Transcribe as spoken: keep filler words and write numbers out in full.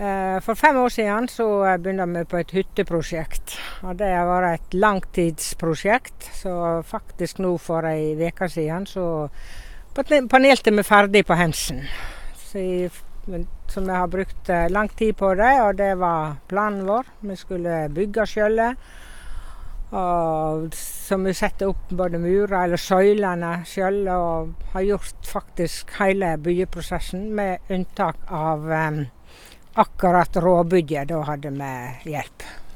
For fem år siden så begynte vi på et hytteprosjekt, og det var et langtidsprosjekt, så faktisk nå for ei veke siden så panelte vi ferdig på Hemsen. Så, jeg, så vi har brukt lang tid på det, og det var planen vår. Vi skulle bygge skjøllet, og så vi sette opp både murer eller søylene selv, og har gjort faktisk hele byggeprosessen med unntak av um, akkurat råbygget, da hadde vi hjelp.